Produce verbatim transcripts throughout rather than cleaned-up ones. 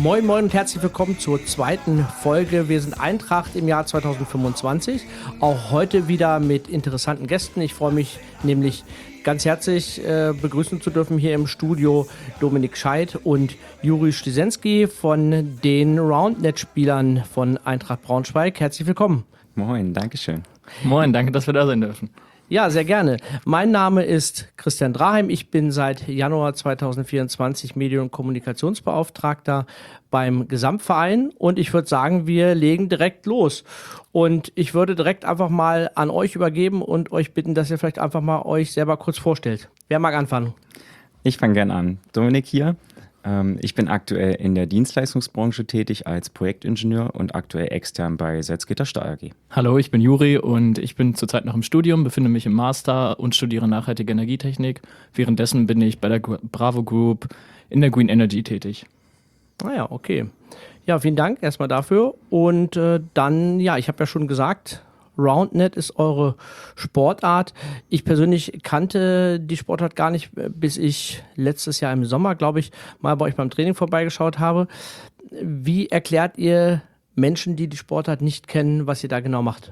Moin Moin und herzlich willkommen zur zweiten Folge. Wir sind Eintracht im Jahr zweitausendfünfundzwanzig. Auch heute wieder mit interessanten Gästen. Ich freue mich nämlich ganz herzlich äh, begrüßen zu dürfen hier im Studio Dominik Scheidt und Juri Styszenski von den Roundnet-Spielern von Eintracht Braunschweig. Herzlich willkommen. Moin, danke schön. Moin, danke, dass wir da sein dürfen. Ja, sehr gerne. Mein Name ist Christian Draheim. Ich bin seit Januar zweitausendvierundzwanzig Medien- und Kommunikationsbeauftragter beim Gesamtverein und ich würde sagen, wir legen direkt los. Und ich würde direkt einfach mal an euch übergeben und euch bitten, dass ihr vielleicht einfach mal euch selber kurz vorstellt. Wer mag anfangen? Ich fange gern an. Dominik hier. Ich bin aktuell in der Dienstleistungsbranche tätig als Projektingenieur und aktuell extern bei Salzgitter Stahl A G. Hallo, ich bin Juri und ich bin zurzeit noch im Studium, befinde mich im Master und studiere nachhaltige Energietechnik. Währenddessen bin ich bei der Bravo Group in der Green Energy tätig. Naja, okay. Ja, vielen Dank erstmal dafür. Und äh, dann, ja, ich habe ja schon gesagt, Roundnet ist eure Sportart. Ich persönlich kannte die Sportart gar nicht, bis ich letztes Jahr im Sommer, glaube ich, mal bei euch beim Training vorbeigeschaut habe. Wie erklärt ihr Menschen, die die Sportart nicht kennen, was ihr da genau macht?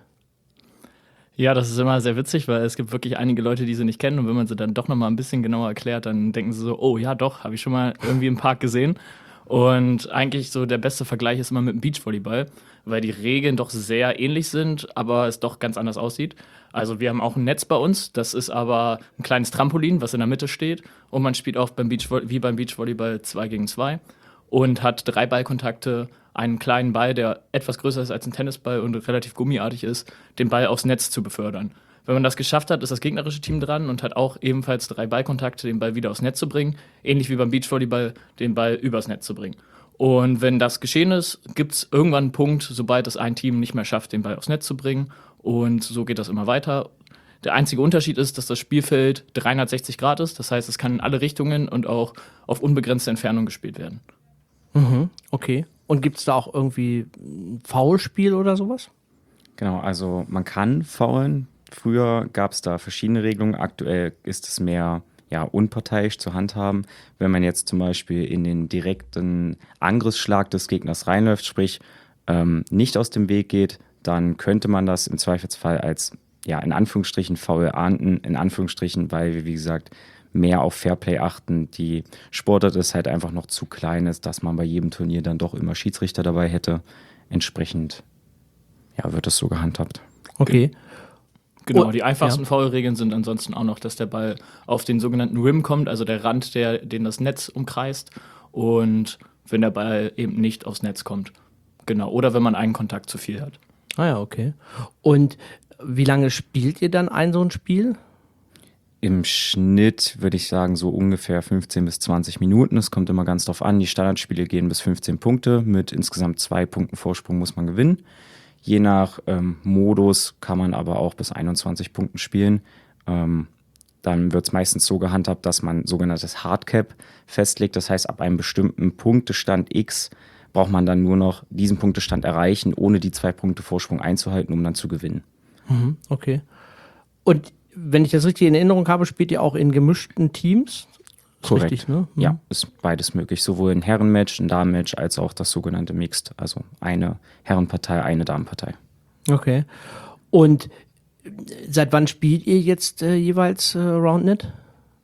Ja, das ist immer sehr witzig, weil es gibt wirklich einige Leute, die sie nicht kennen und wenn man sie dann doch nochmal ein bisschen genauer erklärt, dann denken sie so, oh ja doch, habe ich schon mal irgendwie im Park gesehen. Und eigentlich so der beste Vergleich ist immer mit dem Beachvolleyball, weil die Regeln doch sehr ähnlich sind, aber es doch ganz anders aussieht. Also wir haben auch ein Netz bei uns, das ist aber ein kleines Trampolin, was in der Mitte steht und man spielt auch beim Beachvolley- wie beim Beachvolleyball zwei gegen zwei und hat drei Ballkontakte, einen kleinen Ball, der etwas größer ist als ein Tennisball und relativ gummiartig ist, den Ball aufs Netz zu befördern. Wenn man das geschafft hat, ist das gegnerische Team dran und hat auch ebenfalls drei Ballkontakte, den Ball wieder aufs Netz zu bringen. Ähnlich wie beim Beachvolleyball, den Ball übers Netz zu bringen. Und wenn das geschehen ist, gibt es irgendwann einen Punkt, sobald es ein Team nicht mehr schafft, den Ball aufs Netz zu bringen. Und so geht das immer weiter. Der einzige Unterschied ist, dass das Spielfeld dreihundertsechzig Grad ist. Das heißt, es kann in alle Richtungen und auch auf unbegrenzte Entfernung gespielt werden. Mhm, okay. Und gibt es da auch irgendwie ein Foulspiel oder sowas? Genau, also man kann foulen. Früher gab es da verschiedene Regelungen, aktuell ist es mehr ja, unparteiisch zu handhaben. Wenn man jetzt zum Beispiel in den direkten Angriffsschlag des Gegners reinläuft, sprich ähm, nicht aus dem Weg geht, dann könnte man das im Zweifelsfall als ja, in Anführungsstrichen Foul ahnden, in Anführungsstrichen, weil wir wie gesagt mehr auf Fairplay achten. Die Sportart ist halt einfach noch zu klein ist, dass man bei jedem Turnier dann doch immer Schiedsrichter dabei hätte. Entsprechend ja, wird es so gehandhabt. Okay. Genau, Oh, die einfachsten ja. Foul-Regeln sind ansonsten auch noch, dass der Ball auf den sogenannten Rim kommt, also der Rand, der, den das Netz umkreist. Und wenn der Ball eben nicht aufs Netz kommt. Genau, oder wenn man einen Kontakt zu viel hat. Ah ja, okay. Und wie lange spielt ihr dann ein so ein Spiel? Im Schnitt würde ich sagen so ungefähr fünfzehn bis zwanzig Minuten. Es kommt immer ganz drauf an. Die Standardspiele gehen bis fünfzehn Punkte. Mit insgesamt zwei Punkten Vorsprung muss man gewinnen. Je nach ähm, Modus kann man aber auch bis einundzwanzig Punkten spielen. Ähm, dann wird es meistens so gehandhabt, dass man sogenanntes Hardcap festlegt. Das heißt, ab einem bestimmten Punktestand X braucht man dann nur noch diesen Punktestand erreichen, ohne die zwei Punkte Vorsprung einzuhalten, um dann zu gewinnen. Mhm, okay. Und wenn ich das richtig in Erinnerung habe, spielt ihr auch in gemischten Teams? Ist Korrekt. Richtig, ne? Mhm. Ja, ist beides möglich. Sowohl ein Herrenmatch, ein Damenmatch, als auch das sogenannte Mixed. Also eine Herrenpartei, eine Damenpartei. Okay. Und seit wann spielt ihr jetzt äh, jeweils äh, Roundnet?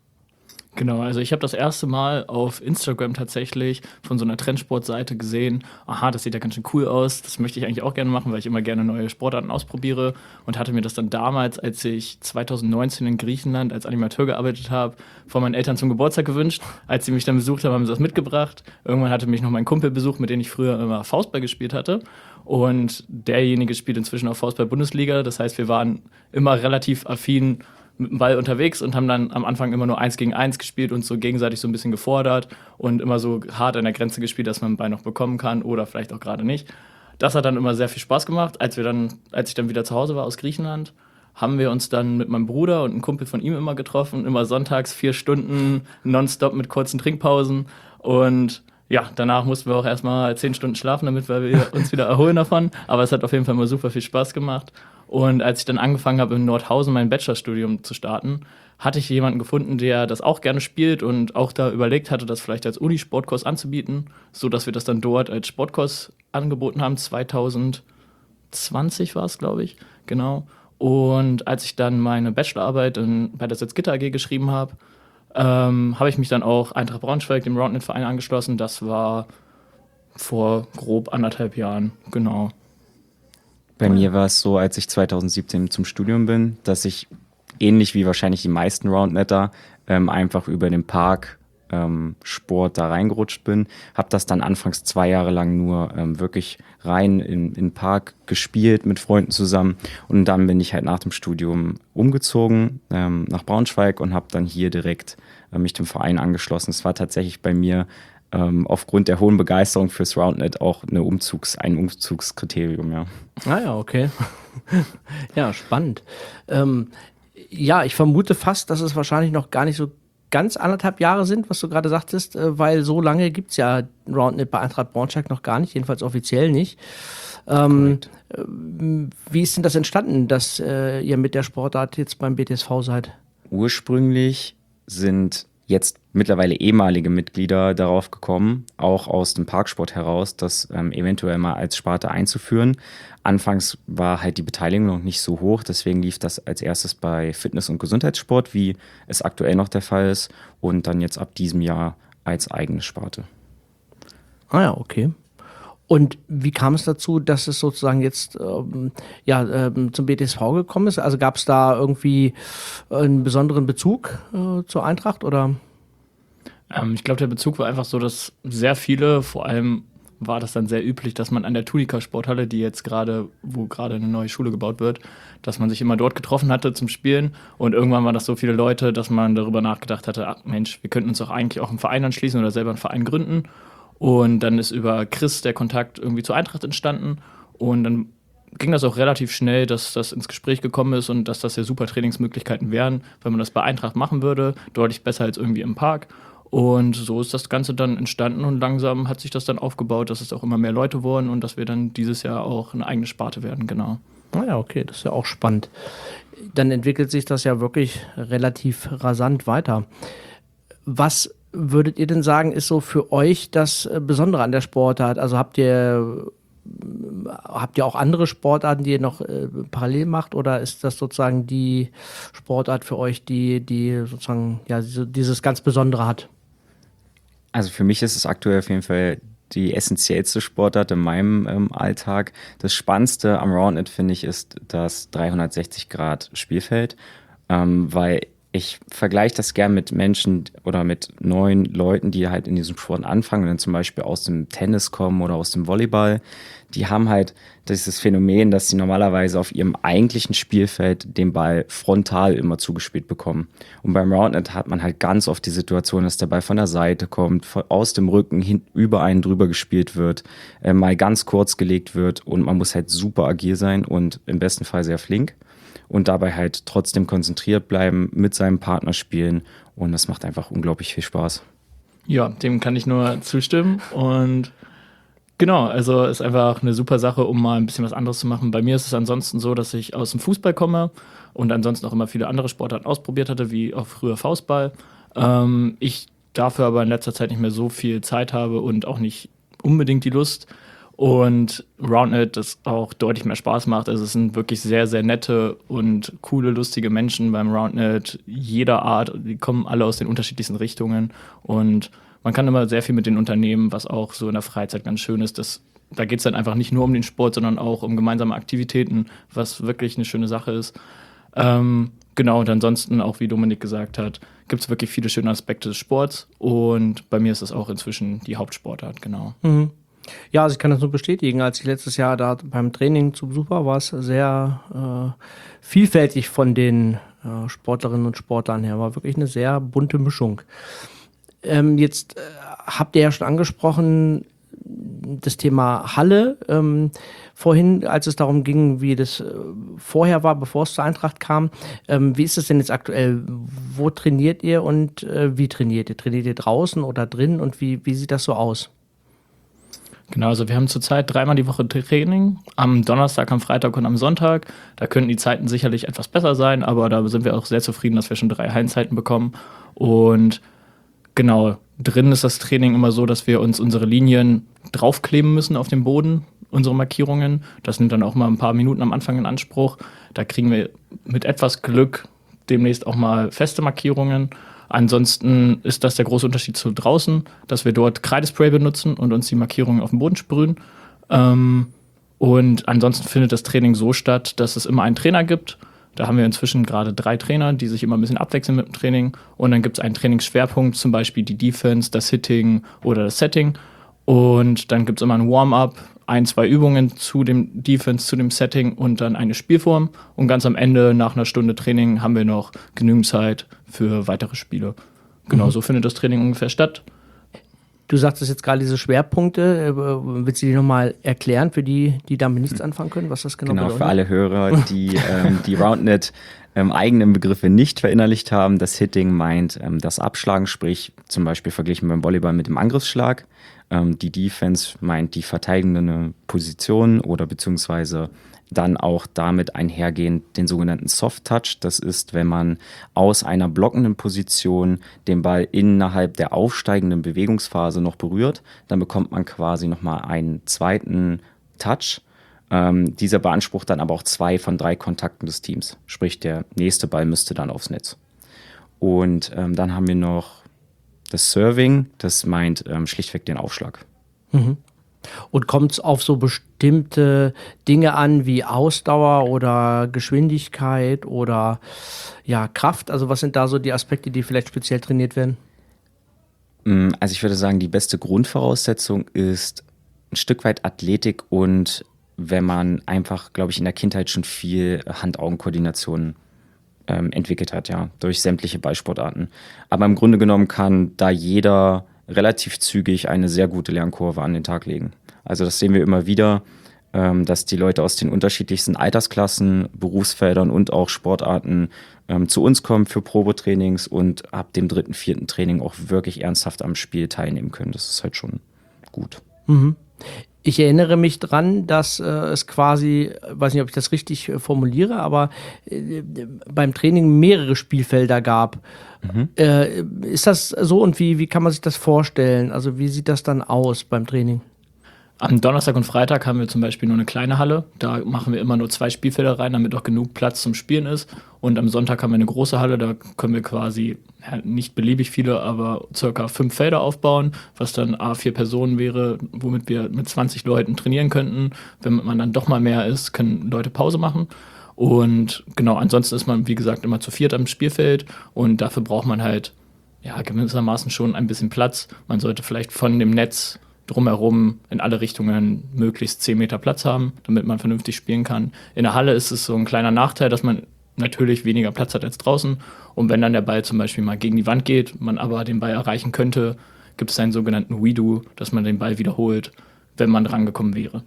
Genau, also ich habe das erste Mal auf Instagram tatsächlich von so einer Trendsportseite gesehen, aha, das sieht ja ganz schön cool aus, das möchte ich eigentlich auch gerne machen, weil ich immer gerne neue Sportarten ausprobiere und hatte mir das dann damals, als ich zweitausendneunzehn in Griechenland als Animateur gearbeitet habe, von meinen Eltern zum Geburtstag gewünscht. Als sie mich dann besucht haben, haben sie das mitgebracht. Irgendwann hatte mich noch mein Kumpel besucht, mit dem ich früher immer Faustball gespielt hatte und derjenige spielt inzwischen auch Faustball-Bundesliga, das heißt, wir waren immer relativ affin mit dem Ball unterwegs und haben dann am Anfang immer nur eins gegen eins gespielt und so gegenseitig so ein bisschen gefordert und immer so hart an der Grenze gespielt, dass man den Ball noch bekommen kann oder vielleicht auch gerade nicht. Das hat dann immer sehr viel Spaß gemacht. Als wir dann, als ich dann wieder zu Hause war aus Griechenland, haben wir uns dann mit meinem Bruder und einem Kumpel von ihm immer getroffen, immer sonntags vier Stunden nonstop mit kurzen Trinkpausen und ja, danach mussten wir auch erstmal zehn Stunden schlafen, damit wir uns wieder erholen davon, aber es hat auf jeden Fall immer super viel Spaß gemacht. Und als ich dann angefangen habe, in Nordhausen mein Bachelorstudium zu starten, hatte ich jemanden gefunden, der das auch gerne spielt und auch da überlegt hatte, das vielleicht als Unisportkurs anzubieten, sodass wir das dann dort als Sportkurs angeboten haben. zwanzig zwanzig war es, glaube ich, genau. Und als ich dann meine Bachelorarbeit in, bei der Salzgitter A G geschrieben habe, ähm, habe ich mich dann auch Eintracht Braunschweig, dem Roundnet-Verein, angeschlossen. Das war vor grob anderthalb Jahren, genau. Bei mir war es so, als ich zwanzig siebzehn zum Studium bin, dass ich ähnlich wie wahrscheinlich die meisten Roundnetter ähm, einfach über den Park ähm, Sport da reingerutscht bin. Habe das dann anfangs zwei Jahre lang nur ähm, wirklich rein in, in den Park gespielt mit Freunden zusammen. Und dann bin ich halt nach dem Studium umgezogen ähm, nach Braunschweig und habe dann hier direkt äh, mich dem Verein angeschlossen. Es war tatsächlich bei mir ähm, aufgrund der hohen Begeisterung fürs Roundnet auch eine Umzugs-, ein Umzugskriterium, ja. Ah ja, okay. Ja, spannend. Ähm, ja, ich vermute fast, dass es wahrscheinlich noch gar nicht so ganz anderthalb Jahre sind, was du gerade sagtest, äh, weil so lange gibt's ja Roundnet bei Eintracht Braunschweig noch gar nicht, jedenfalls offiziell nicht. Ähm, äh, wie ist denn das entstanden, dass äh, ihr mit der Sportart jetzt beim B T S V seid? Ursprünglich sind jetzt mittlerweile ehemalige Mitglieder darauf gekommen, auch aus dem Parksport heraus, das ähm, eventuell mal als Sparte einzuführen. Anfangs war halt die Beteiligung noch nicht so hoch, deswegen lief das als erstes bei Fitness- und Gesundheitssport, wie es aktuell noch der Fall ist, und dann jetzt ab diesem Jahr als eigene Sparte. Ah ja, okay. Und wie kam es dazu, dass es sozusagen jetzt ähm, ja, ähm, zum B T S V gekommen ist? Also gab es da irgendwie einen besonderen Bezug äh, zur Eintracht oder? Ähm, ich glaube, der Bezug war einfach so, dass sehr viele, vor allem war das dann sehr üblich, dass man an der Tunica Sporthalle, die jetzt gerade, wo gerade eine neue Schule gebaut wird, dass man sich immer dort getroffen hatte zum Spielen. Und irgendwann waren das so viele Leute, dass man darüber nachgedacht hatte, ach Mensch, wir könnten uns doch eigentlich auch einen Verein anschließen oder selber einen Verein gründen. Und dann ist über Chris der Kontakt irgendwie zur Eintracht entstanden. Und dann ging das auch relativ schnell, dass das ins Gespräch gekommen ist und dass das ja super Trainingsmöglichkeiten wären, wenn man das bei Eintracht machen würde, deutlich besser als irgendwie im Park. Und so ist das Ganze dann entstanden und langsam hat sich das dann aufgebaut, dass es auch immer mehr Leute wurden und dass wir dann dieses Jahr auch eine eigene Sparte werden, genau. Naja, okay, das ist ja auch spannend. Dann entwickelt sich das ja wirklich relativ rasant weiter. Was würdet ihr denn sagen, ist so für euch das Besondere an der Sportart? Also habt ihr, habt ihr auch andere Sportarten, die ihr noch äh, parallel macht, oder ist das sozusagen die Sportart für euch, die, die sozusagen ja, dieses ganz Besondere hat? Also für mich ist es aktuell auf jeden Fall die essentiellste Sportart in meinem ähm, Alltag. Das Spannendste am Roundnet, finde ich, ist das dreihundertsechzig Grad Spielfeld, ähm, weil ich vergleiche das gern mit Menschen oder mit neuen Leuten, die halt in diesem Sport anfangen und dann zum Beispiel aus dem Tennis kommen oder aus dem Volleyball. Die haben halt dieses Phänomen, dass sie normalerweise auf ihrem eigentlichen Spielfeld den Ball frontal immer zugespielt bekommen. Und beim Roundnet hat man halt ganz oft die Situation, dass der Ball von der Seite kommt, aus dem Rücken hin, über einen drüber gespielt wird, äh, mal ganz kurz gelegt wird und man muss halt super agil sein und im besten Fall sehr flink. Und dabei halt trotzdem konzentriert bleiben, mit seinem Partner spielen. Und das macht einfach unglaublich viel Spaß. Ja, dem kann ich nur zustimmen. Und genau, also ist einfach eine super Sache, um mal ein bisschen was anderes zu machen. Bei mir ist es ansonsten so, dass ich aus dem Fußball komme und ansonsten auch immer viele andere Sportarten ausprobiert hatte, wie auch früher Faustball. Ähm, ich dafür aber in letzter Zeit nicht mehr so viel Zeit habe und auch nicht unbedingt die Lust. Und Roundnet, das auch deutlich mehr Spaß macht. Also es sind wirklich sehr, sehr nette und coole, lustige Menschen beim Roundnet jeder Art. Die kommen alle aus den unterschiedlichsten Richtungen. Und man kann immer sehr viel mit den Unternehmen, was auch so in der Freizeit ganz schön ist. Das, da geht es dann einfach nicht nur um den Sport, sondern auch um gemeinsame Aktivitäten, was wirklich eine schöne Sache ist. Ähm, genau, und ansonsten, auch wie Dominik gesagt hat, gibt es wirklich viele schöne Aspekte des Sports. Und bei mir ist das auch inzwischen die Hauptsportart, genau. Mhm. Ja, also ich kann das nur bestätigen. Als ich letztes Jahr da beim Training zu Besuch war, war es sehr äh, vielfältig von den äh, Sportlerinnen und Sportlern her. War wirklich eine sehr bunte Mischung. Ähm, jetzt äh, habt ihr ja schon angesprochen, das Thema Halle. Ähm, vorhin, als es darum ging, wie das äh, vorher war, bevor es zur Eintracht kam. Ähm, wie ist es denn jetzt aktuell? Wo trainiert ihr und äh, wie trainiert ihr? Trainiert ihr draußen oder drin und wie, wie sieht das so aus? Genau, also wir haben zurzeit dreimal die Woche Training, am Donnerstag, am Freitag und am Sonntag. Da könnten die Zeiten sicherlich etwas besser sein, aber da sind wir auch sehr zufrieden, dass wir schon drei Hallenzeiten bekommen. Und genau, drin ist das Training immer so, dass wir uns unsere Linien draufkleben müssen auf dem Boden, unsere Markierungen. Das nimmt dann auch mal ein paar Minuten am Anfang in Anspruch. Da kriegen wir mit etwas Glück demnächst auch mal feste Markierungen. Ansonsten ist das der große Unterschied zu draußen, dass wir dort Kreidespray benutzen und uns die Markierungen auf den Boden sprühen. Ähm, und ansonsten findet das Training so statt, dass es immer einen Trainer gibt. Da haben wir inzwischen gerade drei Trainer, die sich immer ein bisschen abwechseln mit dem Training. Und dann gibt es einen Trainingsschwerpunkt, zum Beispiel die Defense, das Hitting oder das Setting. Und dann gibt es immer ein Warm-up, ein, zwei Übungen zu dem Defense, zu dem Setting und dann eine Spielform. Und ganz am Ende, nach einer Stunde Training, haben wir noch genügend Zeit für weitere Spiele. Genau, mhm. So findet das Training ungefähr statt. Du sagtest jetzt gerade diese Schwerpunkte. Willst du die nochmal erklären für die, die damit nichts anfangen können, was das genau, genau bedeutet? Genau, für alle Hörer, die ähm, die RoundNet ähm, eigenen Begriffe nicht verinnerlicht haben. Das Hitting meint ähm, das Abschlagen, sprich zum Beispiel verglichen beim Volleyball mit dem Angriffsschlag. Ähm, die Defense meint die verteidigende Position oder beziehungsweise dann auch damit einhergehend den sogenannten Soft Touch. Das ist, wenn man aus einer blockenden Position den Ball innerhalb der aufsteigenden Bewegungsphase noch berührt, dann bekommt man quasi nochmal einen zweiten Touch. Ähm, dieser beansprucht dann aber auch zwei von drei Kontakten des Teams. Sprich, der nächste Ball müsste dann aufs Netz. Und ähm, dann haben wir noch das Serving, das meint ähm, schlichtweg den Aufschlag. Mhm. Und kommt es auf so bestimmte Dinge an wie Ausdauer oder Geschwindigkeit oder ja, Kraft? Also was sind da so die Aspekte, die vielleicht speziell trainiert werden? Also ich würde sagen, die beste Grundvoraussetzung ist ein Stück weit Athletik und wenn man einfach, glaube ich, in der Kindheit schon viel Hand-Augen-Koordination ähm, entwickelt hat, ja, durch sämtliche Ballsportarten. Aber im Grunde genommen kann da jeder relativ zügig eine sehr gute Lernkurve an den Tag legen. Also das sehen wir immer wieder, ähm, dass die Leute aus den unterschiedlichsten Altersklassen, Berufsfeldern und auch Sportarten ähm, zu uns kommen für Probetrainings und ab dem dritten, vierten Training auch wirklich ernsthaft am Spiel teilnehmen können. Das ist halt schon gut. Mhm. Ich erinnere mich dran, dass äh, es quasi, weiß nicht, ob ich das richtig äh, formuliere, aber äh, beim Training mehrere Spielfelder gab. Mhm. Äh, ist das so und wie, wie kann man sich das vorstellen? Also wie sieht das dann aus beim Training? Am Donnerstag und Freitag haben wir zum Beispiel nur eine kleine Halle. Da machen wir immer nur zwei Spielfelder rein, damit auch genug Platz zum Spielen ist. Und am Sonntag haben wir eine große Halle, da können wir quasi ja, nicht beliebig viele, aber circa fünf Felder aufbauen, was dann A, vier Personen wäre, womit wir mit zwanzig Leuten trainieren könnten. Wenn man dann doch mal mehr ist, können Leute Pause machen. Und genau, ansonsten ist man, wie gesagt, immer zu viert am Spielfeld und dafür braucht man halt ja gewissermaßen schon ein bisschen Platz. Man sollte vielleicht von dem Netz drumherum in alle Richtungen möglichst zehn Meter Platz haben, damit man vernünftig spielen kann. In der Halle ist es so ein kleiner Nachteil, dass man natürlich weniger Platz hat als draußen. Und wenn dann der Ball zum Beispiel mal gegen die Wand geht, man aber den Ball erreichen könnte, gibt es einen sogenannten Redo, dass man den Ball wiederholt, wenn man drangekommen wäre.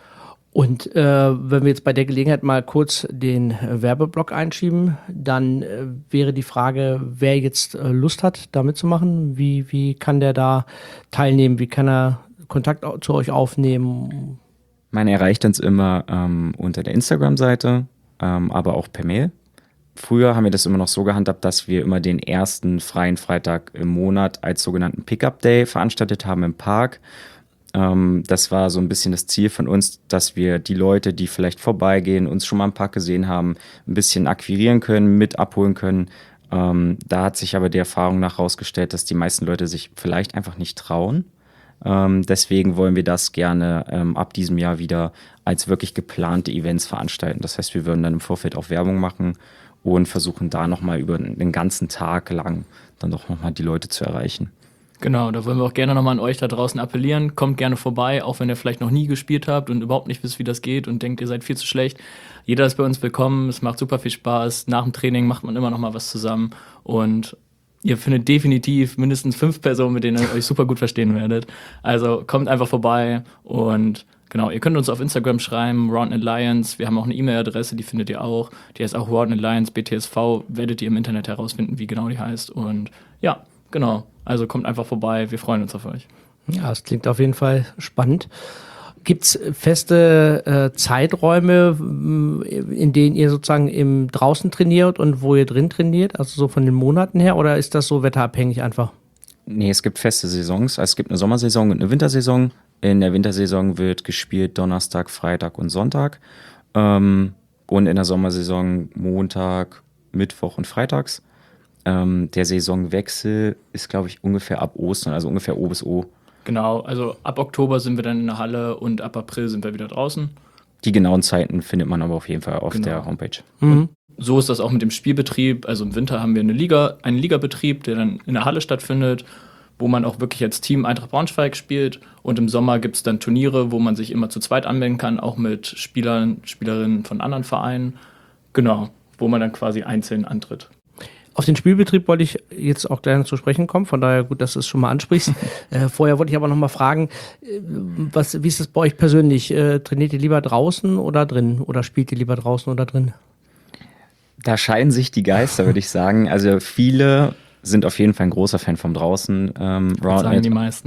Und äh, wenn wir jetzt bei der Gelegenheit mal kurz den äh, Werbeblock einschieben, dann äh, wäre die Frage, wer jetzt äh, Lust hat, da mitzumachen, wie, wie kann der da teilnehmen, wie kann er Kontakt zu euch aufnehmen? Man erreicht uns immer ähm, unter der Instagram-Seite, ähm, aber auch per Mail. Früher haben wir das immer noch so gehandhabt, dass wir immer den ersten freien Freitag im Monat als sogenannten Pickup-Day veranstaltet haben im Park. Ähm, das war so ein bisschen das Ziel von uns, dass wir die Leute, die vielleicht vorbeigehen, uns schon mal im Park gesehen haben, ein bisschen akquirieren können, mit abholen können. Ähm, da hat sich aber die Erfahrung nach herausgestellt, dass die meisten Leute sich vielleicht einfach nicht trauen. Ähm, deswegen wollen wir das gerne ähm, ab diesem Jahr wieder als wirklich geplante Events veranstalten. Das heißt, wir würden dann im Vorfeld auch Werbung machen und versuchen da nochmal über den ganzen Tag lang dann doch nochmal die Leute zu erreichen. Genau, da wollen wir auch gerne nochmal an euch da draußen appellieren. Kommt gerne vorbei, auch wenn ihr vielleicht noch nie gespielt habt und überhaupt nicht wisst, wie das geht und denkt, ihr seid viel zu schlecht. Jeder ist bei uns willkommen, es macht super viel Spaß. Nach dem Training macht man immer noch mal was zusammen und ihr findet definitiv mindestens fünf Personen, mit denen ihr euch super gut verstehen werdet. Also kommt einfach vorbei und genau, ihr könnt uns auf Instagram schreiben, RoundNet Lions. Wir haben auch eine E-Mail-Adresse, die findet ihr auch. Die heißt auch RoundNet Lions B T S V. Werdet ihr im Internet herausfinden, wie genau die heißt. Und ja, genau. Also kommt einfach vorbei, wir freuen uns auf euch. Ja, das klingt auf jeden Fall spannend. Gibt es feste äh, Zeiträume, in denen ihr sozusagen im draußen trainiert und wo ihr drin trainiert? Also so von den Monaten her, oder ist das so wetterabhängig einfach? Nee, es gibt feste Saisons. Also es gibt eine Sommersaison und eine Wintersaison. In der Wintersaison wird gespielt Donnerstag, Freitag und Sonntag. Ähm, und in der Sommersaison Montag, Mittwoch und Freitags. Ähm, der Saisonwechsel ist, glaube ich, ungefähr ab Ostern, also ungefähr O bis O. Genau, also ab Oktober sind wir dann in der Halle und ab April sind wir wieder draußen. Die genauen Zeiten findet man aber auf jeden Fall auf Genau. der Homepage. Mhm. So ist das auch mit dem Spielbetrieb. Also im Winter haben wir eine Liga, einen Ligabetrieb, der dann in der Halle stattfindet, wo man auch wirklich als Team Eintracht Braunschweig spielt. Und im Sommer gibt es dann Turniere, wo man sich immer zu zweit anmelden kann, auch mit Spielern, Spielerinnen von anderen Vereinen. Genau, wo man dann quasi einzeln antritt. Auf den Spielbetrieb wollte ich jetzt auch gerne zu sprechen kommen, von daher gut, dass du es schon mal ansprichst. äh, vorher wollte ich aber noch mal fragen, äh, was, wie ist es bei euch persönlich? Äh, trainiert ihr lieber draußen oder drin? Oder spielt ihr lieber draußen oder drin? Da scheiden sich die Geister, würde ich sagen. Also viele sind auf jeden Fall ein großer Fan vom draußen ähm, Das sagen die meisten.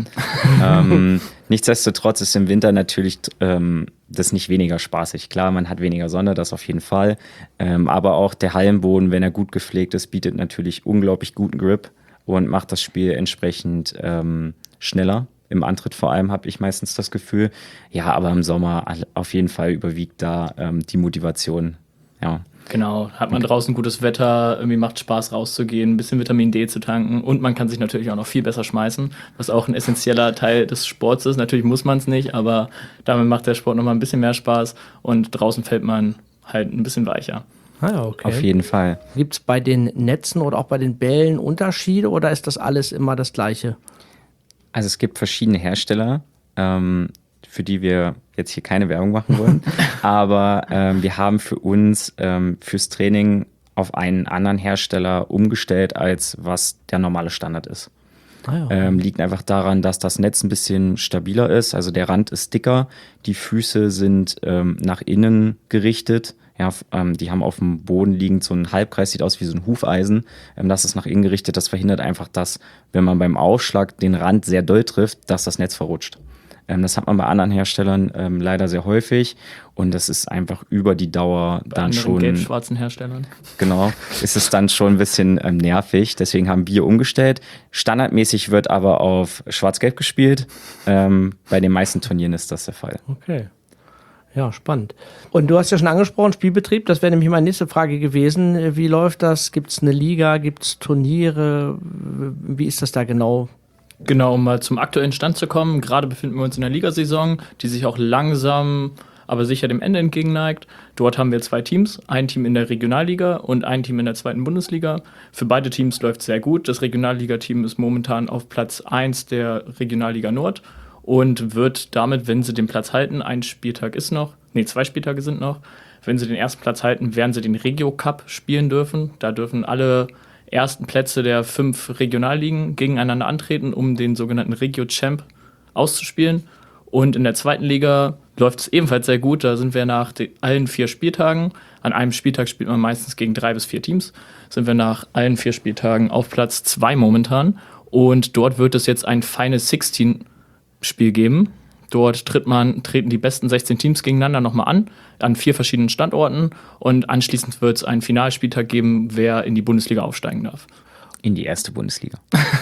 ähm, nichtsdestotrotz ist im Winter natürlich ähm, das nicht weniger spaßig. Klar, man hat weniger Sonne, das auf jeden Fall. Ähm, aber auch der Hallenboden, wenn er gut gepflegt ist, bietet natürlich unglaublich guten Grip und macht das Spiel entsprechend ähm, schneller. Im Antritt vor allem habe ich meistens das Gefühl. Ja, aber im Sommer auf jeden Fall überwiegt da ähm, die Motivation. Ja. Genau, hat man draußen gutes Wetter, irgendwie macht Spaß rauszugehen, ein bisschen Vitamin D zu tanken und man kann sich natürlich auch noch viel besser schmeißen, was auch ein essentieller Teil des Sports ist. Natürlich muss man es nicht, aber damit macht der Sport nochmal ein bisschen mehr Spaß und draußen fällt man halt ein bisschen weicher. Ah ja, okay. Auf jeden Fall. Gibt es bei den Netzen oder auch bei den Bällen Unterschiede oder ist das alles immer das Gleiche? Also es gibt verschiedene Hersteller, ähm, für die wir jetzt hier keine Werbung machen wollen. Aber ähm, wir haben für uns ähm, fürs Training auf einen anderen Hersteller umgestellt, als was der normale Standard ist. Ah ja. Ähm, liegt einfach daran, dass das Netz ein bisschen stabiler ist. Also der Rand ist dicker, die Füße sind ähm, nach innen gerichtet. Ja, ähm, die haben auf dem Boden liegend so ein Halbkreis, sieht aus wie so ein Hufeisen. Ähm, das ist nach innen gerichtet. Das verhindert einfach, dass, wenn man beim Aufschlag den Rand sehr doll trifft, dass das Netz verrutscht. Ähm, das hat man bei anderen Herstellern ähm, leider sehr häufig und das ist einfach über die Dauer Bei dann anderen schon, gelb-schwarzen Herstellern. genau, ist es dann schon ein bisschen ähm, nervig. Deswegen haben wir umgestellt. Standardmäßig wird aber auf Schwarz-Gelb gespielt. Ähm, bei den meisten Turnieren ist das der Fall. Okay. Ja, spannend. Und du hast ja schon angesprochen, Spielbetrieb, das wäre nämlich meine nächste Frage gewesen. Wie läuft das? Gibt es eine Liga? Gibt es Turniere? Wie ist das da genau? Genau, um mal zum aktuellen Stand zu kommen. Gerade befinden wir uns in der Ligasaison, die sich auch langsam, aber sicher dem Ende entgegenneigt. Dort haben wir zwei Teams, ein Team in der Regionalliga und ein Team in der zweiten Bundesliga. Für beide Teams läuft es sehr gut. Das Regionalliga-Team ist momentan auf Platz eins der Regionalliga Nord und wird damit, wenn sie den Platz halten, ein Spieltag ist noch, nee, zwei Spieltage sind noch, wenn sie den ersten Platz halten, werden sie den Regio Cup spielen dürfen. Da dürfen alle ersten Plätze der fünf Regionalligen gegeneinander antreten, um den sogenannten Regio-Champ auszuspielen. Und in der zweiten Liga läuft es ebenfalls sehr gut. Da sind wir nach den, allen vier Spieltagen, an einem Spieltag spielt man meistens gegen drei bis vier Teams, sind wir nach allen vier Spieltagen auf Platz zwei momentan. Und dort wird es jetzt ein Final sechzehn Spiel geben. Dort tritt man, treten die besten sechzehn Teams gegeneinander nochmal an, an vier verschiedenen Standorten. Und anschließend wird es einen Finalspieltag geben, wer in die Bundesliga aufsteigen darf. In die erste Bundesliga.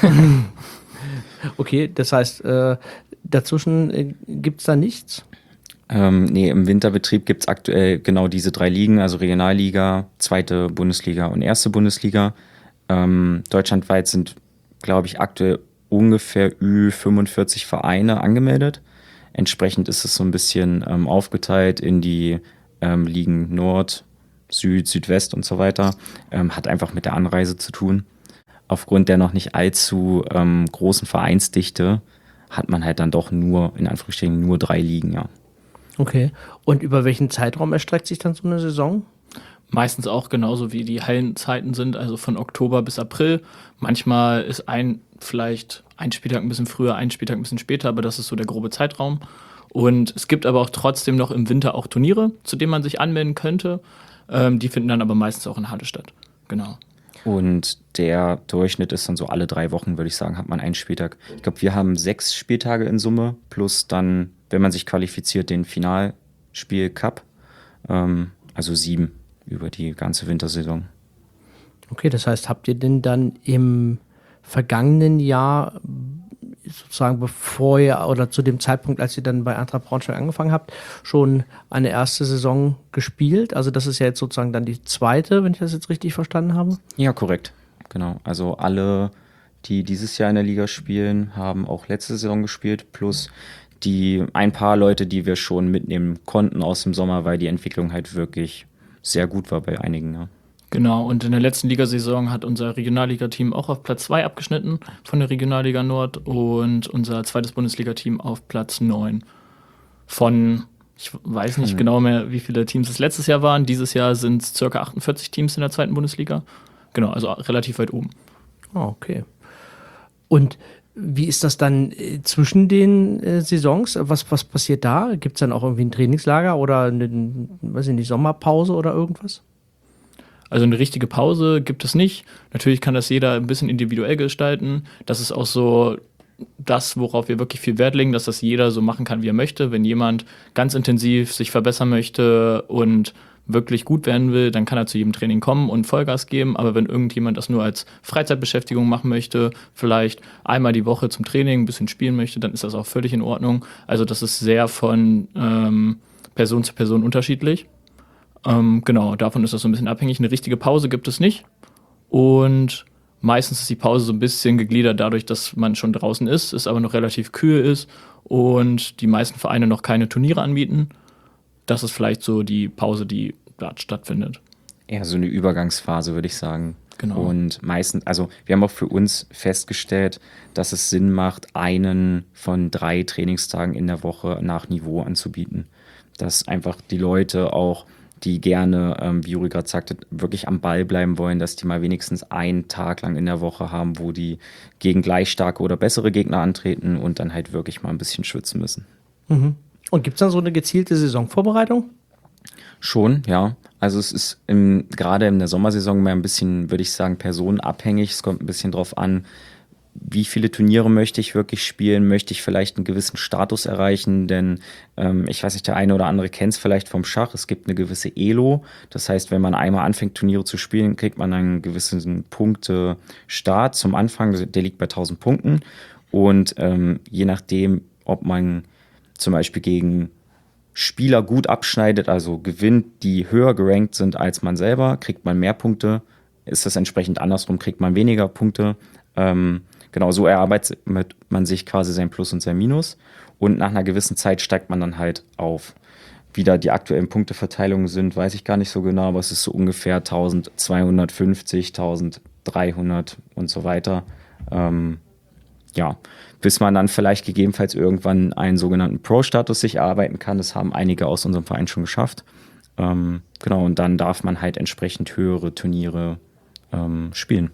Okay, das heißt, äh, dazwischen äh, gibt es da nichts? Ähm, nee, im Winterbetrieb gibt es aktuell genau diese drei Ligen, also Regionalliga, zweite Bundesliga und erste Bundesliga. Ähm, deutschlandweit sind, glaube ich, aktuell ungefähr Ü fünfundvierzig Vereine angemeldet. Entsprechend ist es so ein bisschen ähm, aufgeteilt in die ähm, Ligen Nord, Süd, Südwest und so weiter. Ähm, hat einfach mit der Anreise zu tun. Aufgrund der noch nicht allzu ähm, großen Vereinsdichte hat man halt dann doch nur, in Anführungsstrichen, nur drei Ligen, ja. Okay. Und über welchen Zeitraum erstreckt sich dann so eine Saison? Meistens auch genauso wie die Hallenzeiten sind, also von Oktober bis April. Manchmal ist ein vielleicht ein Spieltag ein bisschen früher, ein Spieltag ein bisschen später, aber das ist so der grobe Zeitraum. Und es gibt aber auch trotzdem noch im Winter auch Turniere, zu denen man sich anmelden könnte. Ähm, die finden dann aber meistens auch in Halle statt. Genau. Und der Durchschnitt ist dann so alle drei Wochen, würde ich sagen, hat man einen Spieltag. Ich glaube, wir haben sechs Spieltage in Summe, plus dann, wenn man sich qualifiziert, den Finalspiel Cup. Ähm, also sieben über die ganze Wintersaison. Okay, das heißt, habt ihr denn dann im vergangenen Jahr sozusagen bevor ihr oder zu dem Zeitpunkt, als ihr dann bei Eintracht Braunschweig angefangen habt, schon eine erste Saison gespielt? Also das ist ja jetzt sozusagen dann die zweite, wenn ich das jetzt richtig verstanden habe? Ja, korrekt. Genau. Also alle, die dieses Jahr in der Liga spielen, haben auch letzte Saison gespielt, plus die ein paar Leute, die wir schon mitnehmen konnten aus dem Sommer, weil die Entwicklung halt wirklich sehr gut war bei einigen. Ja. Genau, und in der letzten Ligasaison hat unser Regionalliga-Team auch auf Platz zwei abgeschnitten von der Regionalliga Nord und unser zweites Bundesliga-Team auf Platz neun. Von, ich weiß nicht genau mehr, wie viele Teams es letztes Jahr waren. Dieses Jahr sind es ca. achtundvierzig Teams in der zweiten Bundesliga. Genau, also relativ weit oben. Ah, okay. Und wie ist das dann äh, zwischen den äh, Saisons? Was, was passiert da? Gibt es dann auch irgendwie ein Trainingslager oder eine, weiß ich nicht, Sommerpause oder irgendwas? Also eine richtige Pause gibt es nicht. Natürlich kann das jeder ein bisschen individuell gestalten. Das ist auch so das, worauf wir wirklich viel Wert legen, dass das jeder so machen kann, wie er möchte. Wenn jemand ganz intensiv sich verbessern möchte und wirklich gut werden will, dann kann er zu jedem Training kommen und Vollgas geben. Aber wenn irgendjemand das nur als Freizeitbeschäftigung machen möchte, vielleicht einmal die Woche zum Training ein bisschen spielen möchte, dann ist das auch völlig in Ordnung. Also das ist sehr von ähm, Person zu Person unterschiedlich. Ähm, genau, davon ist das so ein bisschen abhängig. Eine richtige Pause gibt es nicht. Und meistens ist die Pause so ein bisschen gegliedert dadurch, dass man schon draußen ist, es aber noch relativ kühl ist und die meisten Vereine noch keine Turniere anbieten. Das ist vielleicht so die Pause, die dort stattfindet. Eher so eine Übergangsphase, würde ich sagen. Genau. Und meistens, also wir haben auch für uns festgestellt, dass es Sinn macht, einen von drei Trainingstagen in der Woche nach Niveau anzubieten. Dass einfach die Leute auch, die gerne, ähm, wie Juri gerade sagte, wirklich am Ball bleiben wollen, dass die mal wenigstens einen Tag lang in der Woche haben, wo die gegen gleich starke oder bessere Gegner antreten und dann halt wirklich mal ein bisschen schwitzen müssen. Mhm. Und gibt es dann so eine gezielte Saisonvorbereitung? Schon, ja. Also es ist im, gerade in der Sommersaison mal ein bisschen, würde ich sagen, personenabhängig. Es kommt ein bisschen drauf an, wie viele Turniere möchte ich wirklich spielen, möchte ich vielleicht einen gewissen Status erreichen, denn ähm, ich weiß nicht, der eine oder andere kennt es vielleicht vom Schach, es gibt eine gewisse Elo, das heißt, wenn man einmal anfängt, Turniere zu spielen, kriegt man einen gewissen Punkte-Start zum Anfang, der liegt bei tausend Punkten und ähm, je nachdem, ob man zum Beispiel gegen Spieler gut abschneidet, also gewinnt, die höher gerankt sind als man selber, kriegt man mehr Punkte, ist das entsprechend andersrum, kriegt man weniger Punkte. Ähm, genau, so erarbeitet man sich quasi sein Plus und sein Minus und nach einer gewissen Zeit steigt man dann halt auf. Wie da die aktuellen Punkteverteilungen sind, weiß ich gar nicht so genau, aber es ist so ungefähr zwölfhundertfünfzig, dreizehnhundert und so weiter. Ähm, ja, bis man dann vielleicht gegebenenfalls irgendwann einen sogenannten Pro-Status sich erarbeiten kann. Das haben einige aus unserem Verein schon geschafft. Ähm, genau, und dann darf man halt entsprechend höhere Turniere ähm, spielen.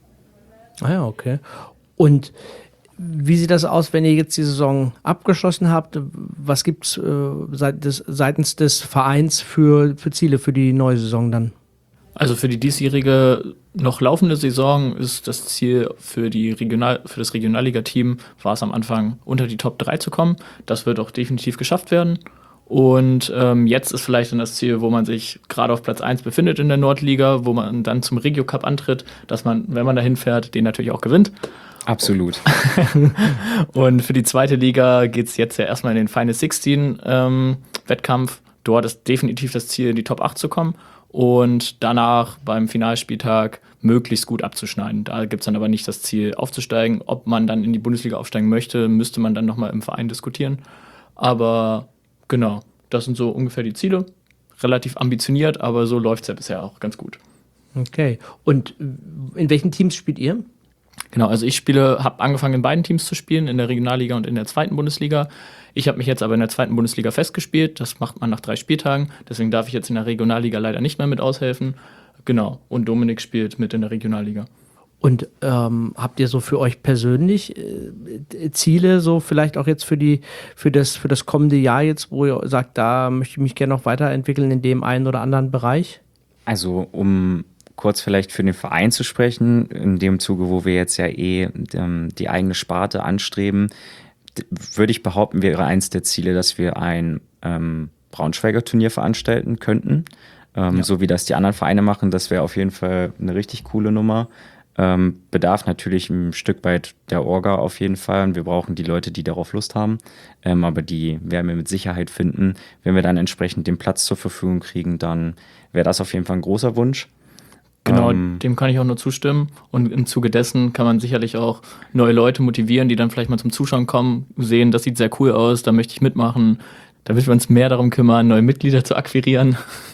Ah ja, okay. Und wie sieht das aus, wenn ihr jetzt die Saison abgeschlossen habt? Was gibt es äh, seit des, seitens des Vereins für, für Ziele für die neue Saison dann? Also für die diesjährige noch laufende Saison ist das Ziel für, die Regional, für das Regionalliga-Team, war es am Anfang, unter die Top drei zu kommen. Das wird auch definitiv geschafft werden. Und ähm, jetzt ist vielleicht dann das Ziel, wo man sich gerade auf Platz eins befindet in der Nordliga, wo man dann zum Regio Cup antritt, dass man, wenn man dahin fährt, den natürlich auch gewinnt. Absolut. Und für die zweite Liga geht es jetzt ja erstmal in den Final sechzehn ähm, Wettkampf. Dort ist definitiv das Ziel, in die Top acht zu kommen und danach beim Finalspieltag möglichst gut abzuschneiden. Da gibt es dann aber nicht das Ziel aufzusteigen. Ob man dann in die Bundesliga aufsteigen möchte, müsste man dann nochmal im Verein diskutieren. Aber genau, das sind so ungefähr die Ziele. Relativ ambitioniert, aber so läuft es ja bisher auch ganz gut. Okay. Und in welchen Teams spielt ihr? Genau, also ich spiele, habe angefangen in beiden Teams zu spielen, in der Regionalliga und in der zweiten Bundesliga. Ich habe mich jetzt aber in der zweiten Bundesliga festgespielt. Das macht man nach drei Spieltagen. Deswegen darf ich jetzt in der Regionalliga leider nicht mehr mit aushelfen. Genau, und Dominik spielt mit in der Regionalliga. Und ähm, habt ihr so für euch persönlich äh, Ziele, so vielleicht auch jetzt für die für das für das kommende Jahr jetzt, wo ihr sagt, da möchte ich mich gerne noch weiterentwickeln in dem einen oder anderen Bereich? Also um kurz vielleicht für den Verein zu sprechen, in dem Zuge, wo wir jetzt ja eh ähm, die eigene Sparte anstreben, d- würde ich behaupten, wäre eins der Ziele, dass wir ein ähm, Braunschweiger Turnier veranstalten könnten. Ähm, Ja. So wie das die anderen Vereine machen, das wäre auf jeden Fall eine richtig coole Nummer. Ähm, bedarf natürlich ein Stück weit der Orga auf jeden Fall und wir brauchen die Leute, die darauf Lust haben, ähm, aber die werden wir mit Sicherheit finden. Wenn wir dann entsprechend den Platz zur Verfügung kriegen, dann wäre das auf jeden Fall ein großer Wunsch. Genau, Ähm, dem kann ich auch nur zustimmen. Und im Zuge dessen kann man sicherlich auch neue Leute motivieren, die dann vielleicht mal zum Zuschauen kommen, sehen, das sieht sehr cool aus, da möchte ich mitmachen. Da müssen wir uns mehr darum kümmern, neue Mitglieder zu akquirieren.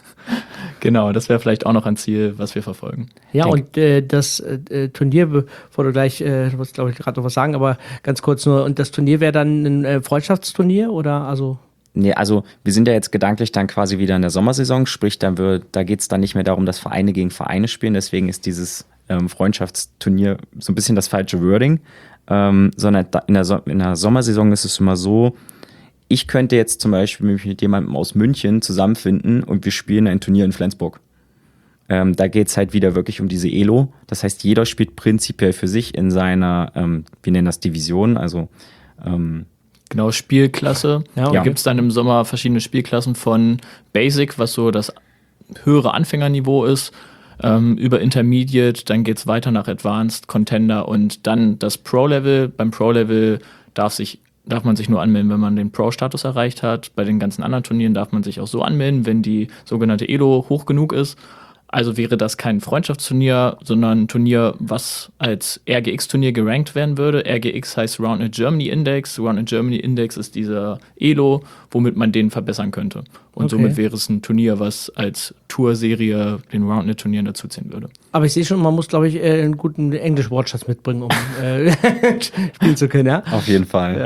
Genau, das wäre vielleicht auch noch ein Ziel, was wir verfolgen. Ja, Denk- und äh, das äh, Turnier, bevor du gleich, äh, du wolltest, glaube ich, gerade noch was sagen, aber ganz kurz nur, und das Turnier wäre dann ein äh, Freundschaftsturnier oder also? Nee, also wir sind ja jetzt gedanklich dann quasi wieder in der Sommersaison, sprich, da, wird, da geht es dann nicht mehr darum, dass Vereine gegen Vereine spielen, deswegen ist dieses ähm, Freundschaftsturnier so ein bisschen das falsche Wording, ähm, sondern da, in, der so in der Sommersaison ist es immer so, ich könnte jetzt zum Beispiel mich mit jemandem aus München zusammenfinden und wir spielen ein Turnier in Flensburg. Ähm, da geht es halt wieder wirklich um diese Elo, das heißt, jeder spielt prinzipiell für sich in seiner, ähm, wir nennen das Division, also ähm, Genau, Spielklasse. Ja, Da okay. gibt es dann im Sommer verschiedene Spielklassen von Basic, was so das höhere Anfängerniveau ist, ähm, über Intermediate, dann geht es weiter nach Advanced, Contender und dann das Pro-Level. Beim Pro-Level darf sich darf man sich nur anmelden, wenn man den Pro-Status erreicht hat. Bei den ganzen anderen Turnieren darf man sich auch so anmelden, wenn die sogenannte Elo hoch genug ist. Also wäre das kein Freundschaftsturnier, sondern ein Turnier, was als R G X-Turnier gerankt werden würde. R G X heißt Roundnet Germany Index. Roundnet Germany Index ist dieser Elo, womit man den verbessern könnte. Und Okay. somit wäre es ein Turnier, was als Tourserie den Roundnet-Turnieren dazuziehen würde. Aber ich sehe schon, man muss, glaube ich, äh, einen guten Englisch-Wortschatz mitbringen, um äh, spielen zu können, ja? auf jeden Fall.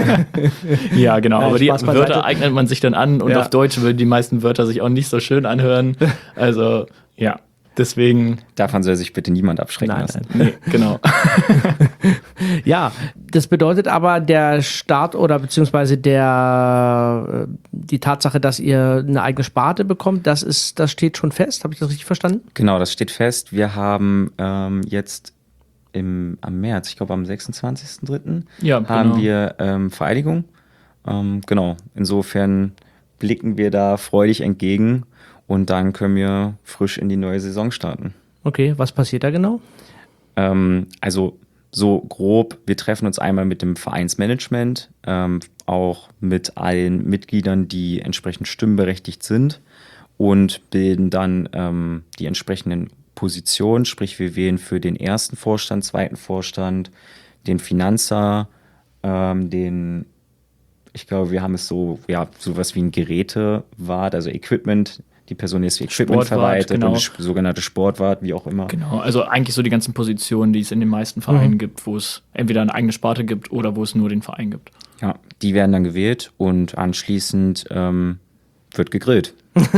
Ja, genau. Ja, aber die Spaß beiseite. Wörter eignet man sich dann an und Ja. auf Deutsch würden die meisten Wörter sich auch nicht so schön anhören. Also, ja, deswegen, Davon soll sich bitte niemand abschrecken Nein, lassen. nee, genau. Ja, das bedeutet aber, der Start oder beziehungsweise der äh, die Tatsache, dass ihr eine eigene Sparte bekommt, das ist, das steht schon fest. Habe ich das richtig verstanden? Genau, das steht fest. Wir haben ähm, jetzt im, am März, ich glaube am sechsundzwanzigsten dritten Ja, haben genau. wir ähm, Vereidigung. Ähm, genau, insofern blicken wir da freudig entgegen und dann können wir frisch in die neue Saison starten. Okay, was passiert da genau? Ähm, also so grob, wir treffen uns einmal mit dem Vereinsmanagement, ähm, auch mit allen Mitgliedern, die entsprechend stimmberechtigt sind und bilden dann ähm, die entsprechenden Positionen, sprich wir wählen für den ersten Vorstand, zweiten Vorstand, den Finanzer, ähm, den, ich glaube, wir haben es so, ja, sowas wie ein Gerätewart, also Equipment, die Person, die das Equipment Sportwart, verwaltet genau. und sp- sogenannte Sportwart, wie auch immer. Genau, also eigentlich so die ganzen Positionen, die es in den meisten Vereinen Mhm. gibt, wo es entweder eine eigene Sparte gibt oder wo es nur den Verein gibt. Ja, die werden dann gewählt und anschließend ähm, wird gegrillt.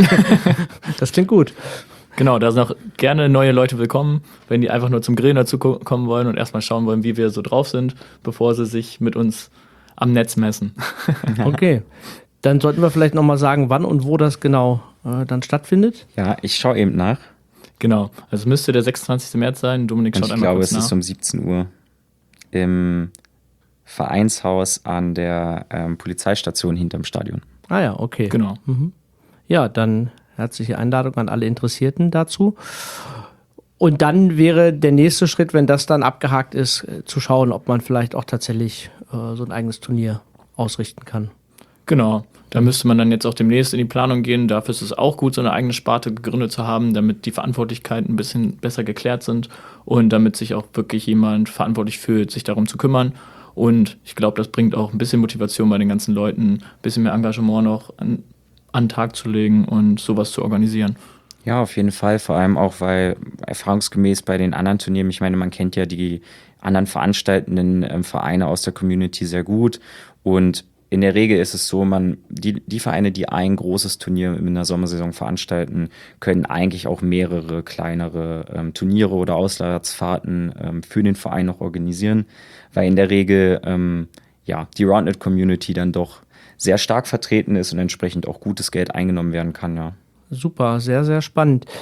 Das klingt gut. Genau, da sind auch gerne neue Leute willkommen, wenn die einfach nur zum Grillen dazu ko- kommen wollen und erstmal schauen wollen, wie wir so drauf sind, bevor sie sich mit uns am Netz messen. Okay. Dann sollten wir vielleicht nochmal sagen, wann und wo das genau äh, dann stattfindet. Ja, ich schaue eben nach. Genau, also es müsste der sechsundzwanzigste März sein. Dominik Und schaut ich einmal glaube, kurz es nach. ist um siebzehn Uhr im Vereinshaus an der ähm, Polizeistation hinterm Stadion. Ah ja, okay. Genau. Ja, dann herzliche Einladung an alle Interessierten dazu. Und dann wäre der nächste Schritt, wenn das dann abgehakt ist, äh, zu schauen, ob man vielleicht auch tatsächlich äh, so ein eigenes Turnier ausrichten kann. Genau. Da müsste man dann jetzt auch demnächst in die Planung gehen. Dafür ist es auch gut, so eine eigene Sparte gegründet zu haben, damit die Verantwortlichkeiten ein bisschen besser geklärt sind und damit sich auch wirklich jemand verantwortlich fühlt, sich darum zu kümmern. Und ich glaube, das bringt auch ein bisschen Motivation bei den ganzen Leuten, ein bisschen mehr Engagement noch an, an den Tag zu legen und sowas zu organisieren. Ja, auf jeden Fall. Vor allem auch, weil erfahrungsgemäß bei den anderen Turnieren, ich meine, man kennt ja die anderen veranstaltenden ähm, Vereine aus der Community sehr gut. Und in der Regel ist es so, man, die, die Vereine, die ein großes Turnier in der Sommersaison veranstalten, können eigentlich auch mehrere kleinere ähm, Turniere oder Auslandsfahrten ähm, für den Verein noch organisieren, weil in der Regel ähm, ja, die Roundnet-Community dann doch sehr stark vertreten ist und entsprechend auch gutes Geld eingenommen werden kann, ja. Super, sehr, sehr spannend.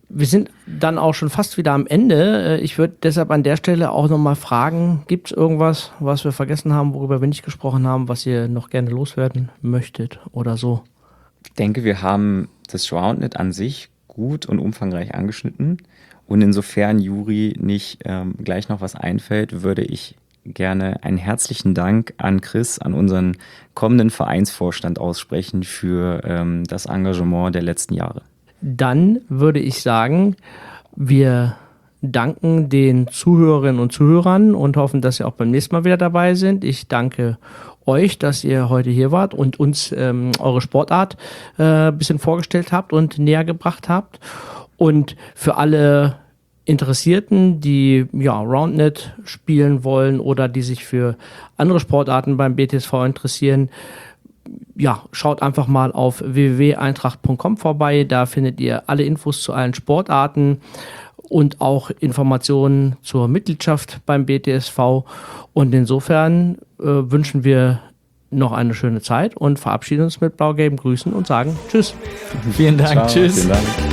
Wir sind dann auch schon fast wieder am Ende. Ich würde deshalb an der Stelle auch nochmal fragen, gibt es irgendwas, was wir vergessen haben, worüber wir nicht gesprochen haben, was ihr noch gerne loswerden möchtet oder so? Ich denke, wir haben das Roundnet an sich gut und umfangreich angeschnitten. Und insofern Juri nicht ähm, gleich noch was einfällt, würde ich gerne einen herzlichen Dank an Chris, an unseren kommenden Vereinsvorstand aussprechen für ähm, das Engagement der letzten Jahre. Dann würde ich sagen, wir danken den Zuhörerinnen und Zuhörern und hoffen, dass Sie auch beim nächsten Mal wieder dabei sind. Ich danke euch, dass ihr heute hier wart und uns ähm, eure Sportart äh, ein bisschen vorgestellt habt und näher gebracht habt. Und für alle Interessierten, die ja, Roundnet spielen wollen oder die sich für andere Sportarten beim B T S V interessieren, ja, schaut einfach mal auf w w w punkt eintracht punkt com vorbei. Da findet ihr alle Infos zu allen Sportarten und auch Informationen zur Mitgliedschaft beim B T S V. Und insofern äh, wünschen wir noch eine schöne Zeit und verabschieden uns mit blau-gelben Grüßen und sagen Tschüss. Vielen Dank. Ciao, Tschüss. Vielen Dank.